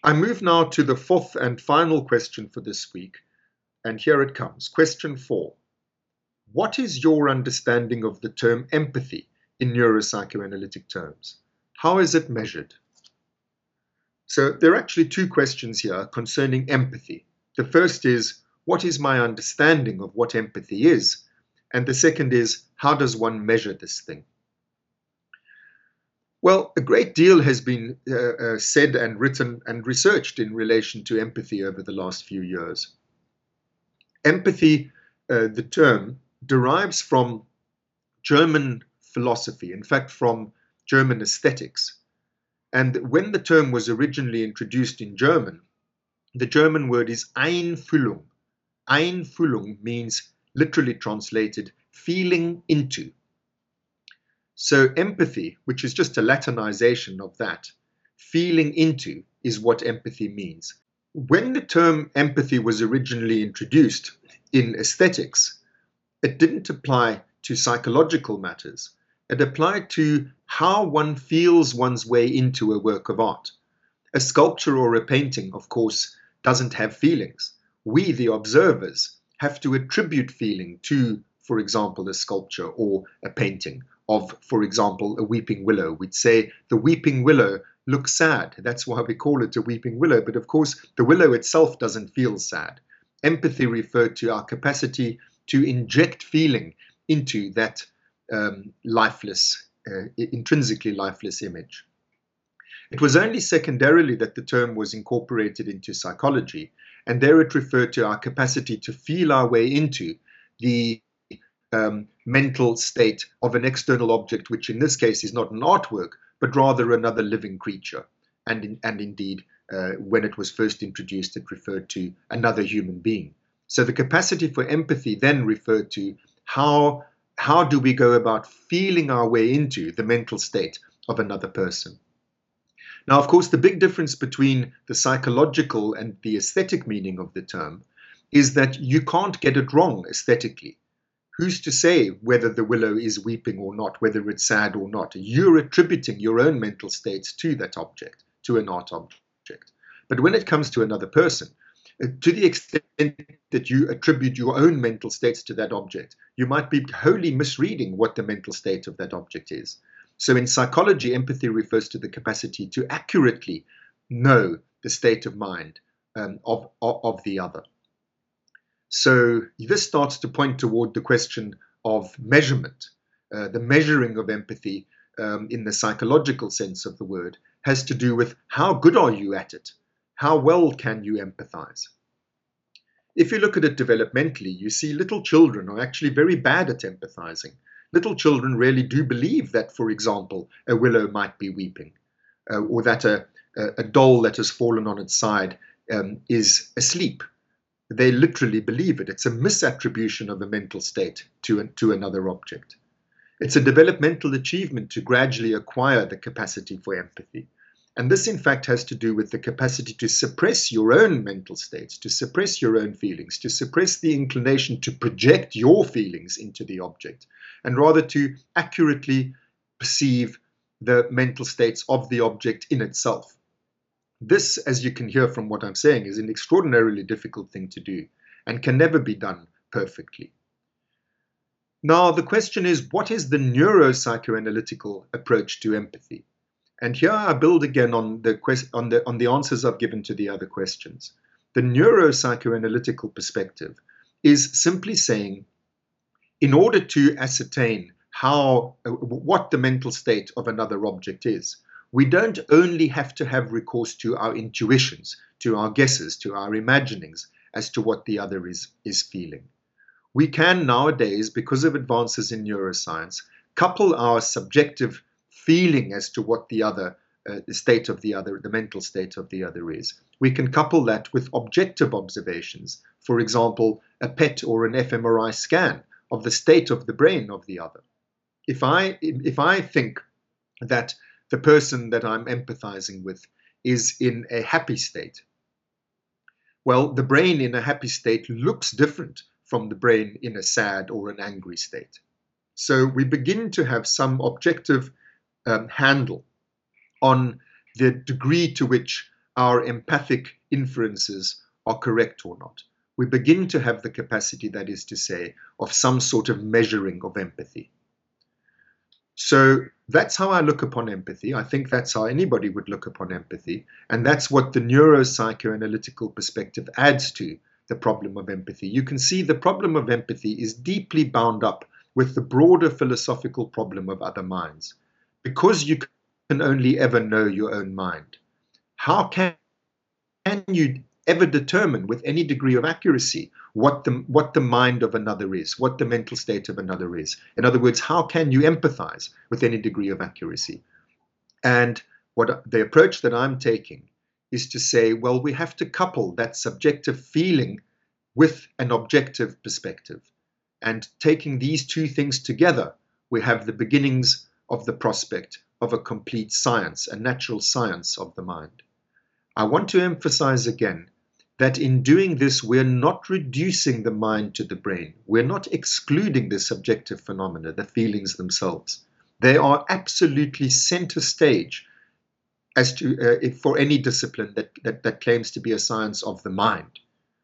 I move now to the fourth and final question for this week, and here it comes. Question 4. What is your understanding of the term empathy in neuropsychoanalytic terms? How is it measured? So there are actually two questions here concerning empathy. The first is, what is my understanding of what empathy is? And the second is, how does one measure this thing? Well, a great deal has been said and written and researched in relation to empathy over the last few years. Empathy, the term, derives from German philosophy, in fact, from German aesthetics. And when the term was originally introduced in German, the German word is Einfühlung. Einfühlung means, literally translated, feeling into. So empathy, which is just a Latinization of that, feeling into, is what empathy means. When the term empathy was originally introduced in aesthetics, it didn't apply to psychological matters. It applied to how one feels one's way into a work of art. A sculpture or a painting, of course, doesn't have feelings. We, the observers, have to attribute feeling to, for example, a sculpture or a painting of, for example, a weeping willow. We'd say the weeping willow looks sad. That's why we call it a weeping willow. But of course, the willow itself doesn't feel sad. Empathy referred to our capacity to inject feeling into that lifeless, intrinsically lifeless image. It was only secondarily that the term was incorporated into psychology, and there it referred to our capacity to feel our way into the mental state of an external object, which in this case is not an artwork, but rather another living creature. And indeed, when it was first introduced, it referred to another human being. So the capacity for empathy then referred to how do we go about feeling our way into the mental state of another person. Now, of course, the big difference between the psychological and the aesthetic meaning of the term is that you can't get it wrong aesthetically. Who's to say whether the willow is weeping or not, whether it's sad or not? You're attributing your own mental states to that object, to an art object. But when it comes to another person, to the extent that you attribute your own mental states to that object, you might be wholly misreading what the mental state of that object is. So in psychology, empathy refers to the capacity to accurately know the state of mind of the other. So this starts to point toward the question of measurement. The measuring of empathy in the psychological sense of the word has to do with how good are you at it? How well can you empathize? If you look at it developmentally, you see little children are actually very bad at empathizing. Little children really do believe that, for example, a willow might be weeping, or that a doll that has fallen on its side is asleep. They literally believe it. It's a misattribution of a mental state to another object. It's a developmental achievement to gradually acquire the capacity for empathy. And this, in fact, has to do with the capacity to suppress your own mental states, to suppress your own feelings, to suppress the inclination to project your feelings into the object, and rather to accurately perceive the mental states of the object in itself. This, as you can hear from what I'm saying, is an extraordinarily difficult thing to do and can never be done perfectly. Now, the question is, what is the neuropsychoanalytical approach to empathy? And here I build again on the answers I've given to the other questions. The neuropsychoanalytical perspective is simply saying, in order to ascertain what the mental state of another object is, we don't only have to have recourse to our intuitions, to our guesses, to our imaginings as to what the other is feeling. We can nowadays, because of advances in neuroscience, couple our subjective feeling as to what the other, the state of the other, the mental state of the other is. We can couple that with objective observations, for example, a PET or an fMRI scan of the state of the brain of the other. If I think that the person that I'm empathizing with is in a happy state, well, the brain in a happy state looks different from the brain in a sad or an angry state. So we begin to have some objective handle on the degree to which our empathic inferences are correct or not. We begin to have the capacity, that is to say, of some sort of measuring of empathy. So that's how I look upon empathy. I think that's how anybody would look upon empathy. And that's what the neuropsychoanalytical perspective adds to the problem of empathy. You can see the problem of empathy is deeply bound up with the broader philosophical problem of other minds. Because you can only ever know your own mind, how can you ever determine with any degree of accuracy what the mind of another is, what the mental state of another is? In other words, how can you empathize with any degree of accuracy? And what the approach that I'm taking is to say, well, we have to couple that subjective feeling with an objective perspective. And taking these two things together, we have the beginnings of the prospect of a complete science, a natural science of the mind. I want to emphasize again that in doing this, we're not reducing the mind to the brain. We're not excluding the subjective phenomena, the feelings themselves. They are absolutely center stage as to for any discipline that claims to be a science of the mind.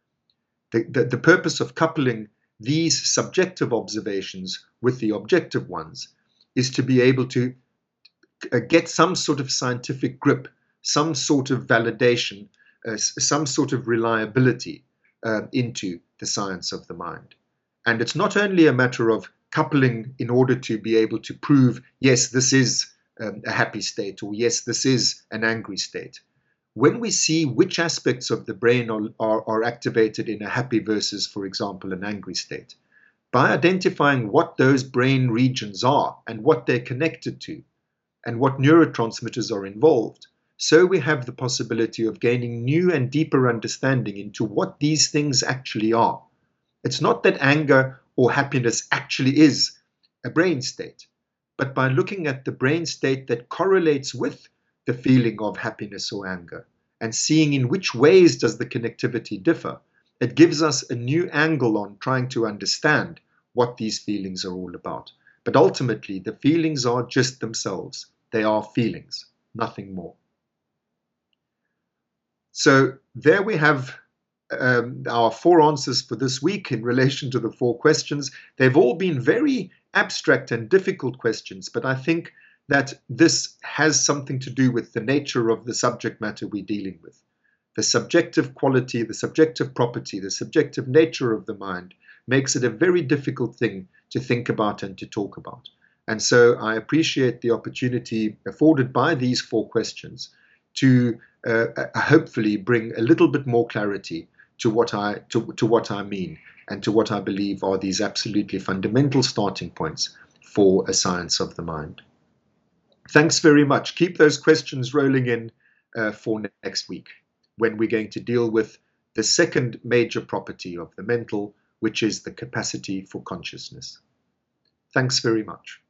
The purpose of coupling these subjective observations with the objective ones is to be able to get some sort of scientific grip, some sort of validation, some sort of reliability into the science of the mind. And it's not only a matter of coupling in order to be able to prove, yes, this is a happy state, or yes, this is an angry state. When we see which aspects of the brain are activated in a happy versus, for example, an angry state, by identifying what those brain regions are and what they're connected to, and what neurotransmitters are involved, so we have the possibility of gaining new and deeper understanding into what these things actually are. It's not that anger or happiness actually is a brain state, but by looking at the brain state that correlates with the feeling of happiness or anger and seeing in which ways does the connectivity differ, it gives us a new angle on trying to understand what these feelings are all about. But ultimately, the feelings are just themselves. They are feelings, nothing more. So there we have our 4 answers for this week in relation to the 4 questions. They've all been very abstract and difficult questions, but I think that this has something to do with the nature of the subject matter we're dealing with. The subjective quality, the subjective property, the subjective nature of the mind makes it a very difficult thing to think about and to talk about. And so I appreciate the opportunity afforded by these 4 questions to hopefully bring a little bit more clarity to what I mean and to what I believe are these absolutely fundamental starting points for a science of the mind. Thanks very much. Keep those questions rolling in for next week, when we're going to deal with the second major property of the mental, which is the capacity for consciousness. Thanks very much.